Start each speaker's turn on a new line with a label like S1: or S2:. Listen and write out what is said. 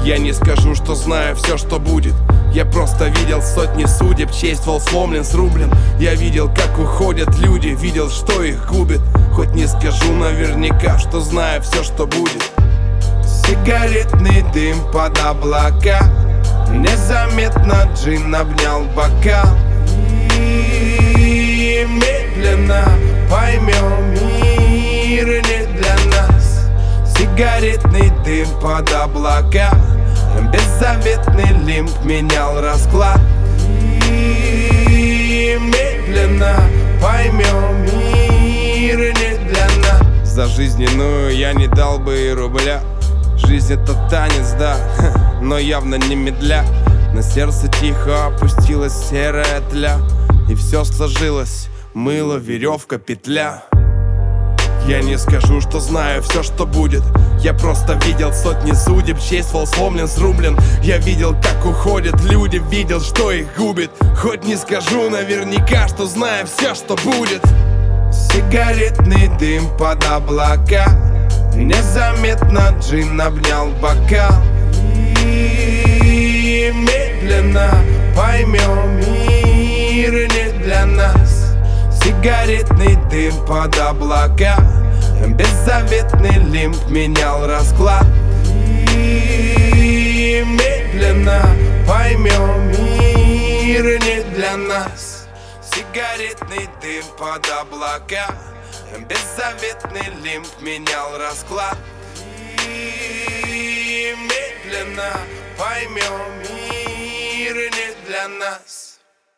S1: Я не скажу, что знаю все, что будет. Я просто видел сотни судеб, чей ствол сломлен, срублен. Я видел, как уходят люди, видел, что их губит. Хоть не скажу наверняка, что знаю все, что будет.
S2: Сигаретный дым под облака, незаметно джин обнял бокал. И медленно поймем, мир не для нас. Сигаретный дым под облака, беззаветный лимб менял расклад. И медленно поймем, мир не для нас.
S1: За жизненную я не дал бы и рубля. Жизнь это танец, да, но явно не медля. На сердце тихо опустилась серая тля, и все сложилось, мыло, веревка, петля. Я не скажу, что знаю все, что будет. Я просто видел сотни судеб, чей ствол сломлен, срублен. Я видел, как уходят люди, видел, что их губит. Хоть не скажу наверняка, что знаю все, что будет.
S2: Сигаретный дым под облака, незаметно джин обнял бокал. И медленно поймем, мир не для нас. Сигаретный дым под облака, беззаветный лимб менял расклад. И медленно поймем, мир не для нас. Сигаретный дым под облака, беззаветный лимб менял расклад. И медленно поймем, мир не для нас.